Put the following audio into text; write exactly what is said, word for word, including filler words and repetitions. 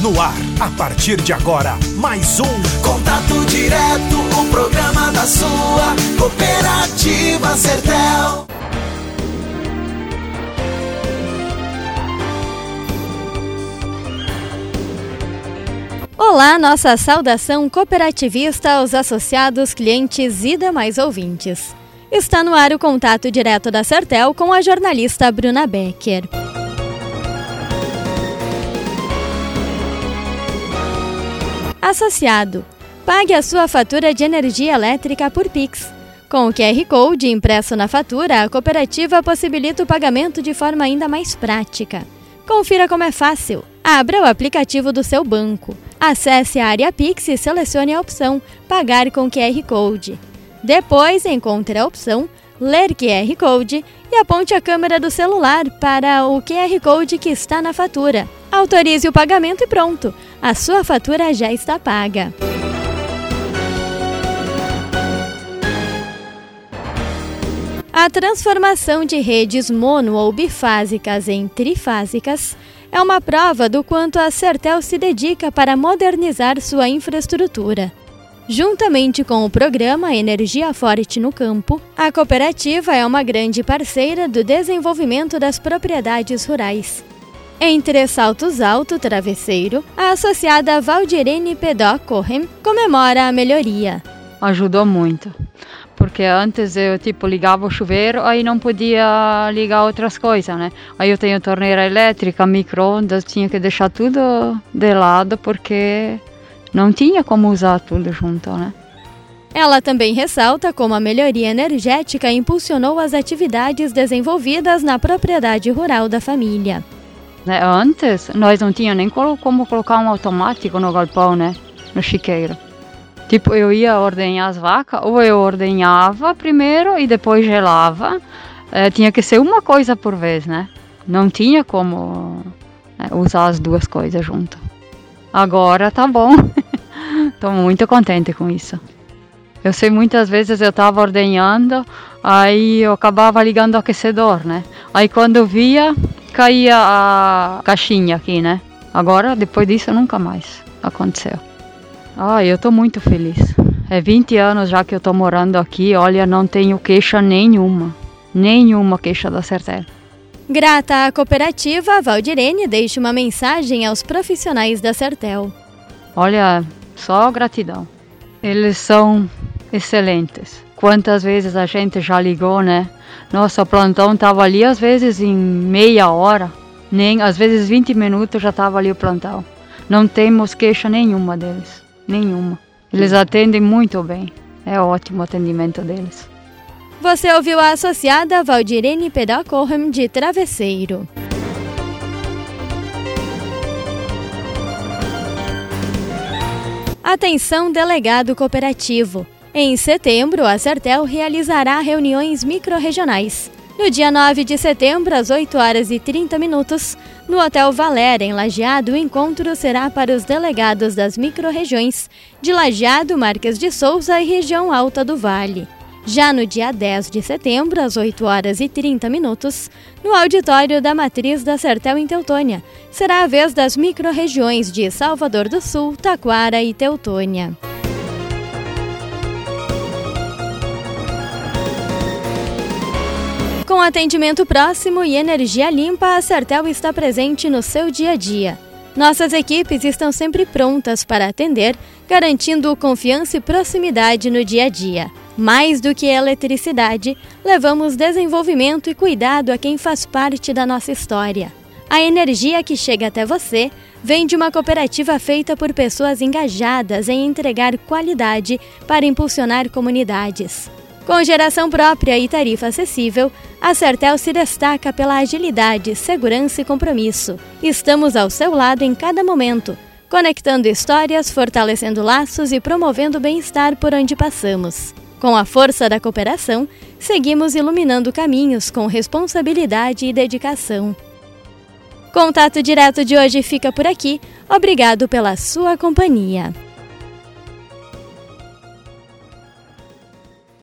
No ar, a partir de agora, mais um Contato Direto, o programa da sua cooperativa Sertel. Olá, nossa saudação cooperativista aos associados, clientes e demais ouvintes. Está no ar o Contato Direto da Sertel com a jornalista Bruna Becker. Associado, pague a sua fatura de energia elétrica por Pix. Com o Q R Code impresso na fatura, a cooperativa possibilita o pagamento de forma ainda mais prática. Confira como é fácil. Abra o aplicativo do seu banco. Acesse a área Pix e selecione a opção Pagar com Q R Code. Depois, encontre a opção Ler Q R Code e aponte a câmera do celular para o Q R Code que está na fatura. Autorize o pagamento e pronto! A sua fatura já está paga. A transformação de redes mono ou bifásicas em trifásicas é uma prova do quanto a Sertel se dedica para modernizar sua infraestrutura. Juntamente com o programa Energia Forte no Campo, a cooperativa é uma grande parceira do desenvolvimento das propriedades rurais. Em Três Saltos Alto, Travesseiro, a associada Valdirene Pedó Correm comemora a melhoria. Ajudou muito, porque antes eu tipo ligava o chuveiro, aí não podia ligar outras coisas, né? Aí eu tenho torneira elétrica, micro-ondas, tinha que deixar tudo de lado porque não tinha como usar tudo junto, né? Ela também ressalta como a melhoria energética impulsionou as atividades desenvolvidas na propriedade rural da família. Antes, nós não tínhamos nem como colocar um automático no galpão, né? No chiqueiro. Tipo, eu ia ordenhar as vacas, ou eu ordenhava primeiro e depois gelava. É, tinha que ser uma coisa por vez, né? Não tinha como é, usar as duas coisas junto. Agora tá bom. Tô muito contente com isso. Eu sei, muitas vezes eu tava ordenhando, aí eu acabava ligando o aquecedor, né? Aí quando eu via, caía a caixinha aqui, né? Agora, depois disso, nunca mais aconteceu. Ah, eu tô muito feliz. É vinte anos já que eu tô morando aqui, olha, não tenho queixa nenhuma. Nenhuma queixa da Sertel. Grata à cooperativa, Valdirene deixa uma mensagem aos profissionais da Sertel. Olha, só gratidão. Eles são excelentes. Quantas vezes a gente já ligou, né? Nossa, o plantão tava ali às vezes em meia hora, nem às vezes vinte minutos já tava ali o plantão. Não temos queixa nenhuma deles. Nenhuma. Eles atendem muito bem. É ótimo o atendimento deles. Você ouviu a associada Valdirene Pedó Correm de Travesseiro. Atenção, delegado cooperativo. Em setembro, a Sertel realizará reuniões microrregionais. No dia nove de setembro, às oito horas e trinta minutos, no Hotel Valéria, em Lajeado, o encontro será para os delegados das microrregiões de Lajeado, Marques de Souza e região Alta do Vale. Já no dia dez de setembro, às oito horas e trinta minutos, no auditório da Matriz da Sertel em Teutônia, será a vez das microrregiões de Salvador do Sul, Taquara e Teutônia. Com atendimento próximo e energia limpa, a Sertel está presente no seu dia a dia. Nossas equipes estão sempre prontas para atender, garantindo confiança e proximidade no dia a dia. Mais do que eletricidade, levamos desenvolvimento e cuidado a quem faz parte da nossa história. A energia que chega até você vem de uma cooperativa feita por pessoas engajadas em entregar qualidade para impulsionar comunidades. Com geração própria e tarifa acessível, a Sertel se destaca pela agilidade, segurança e compromisso. Estamos ao seu lado em cada momento, conectando histórias, fortalecendo laços e promovendo o bem-estar por onde passamos. Com a força da cooperação, seguimos iluminando caminhos com responsabilidade e dedicação. Contato Direto de hoje fica por aqui. Obrigado pela sua companhia.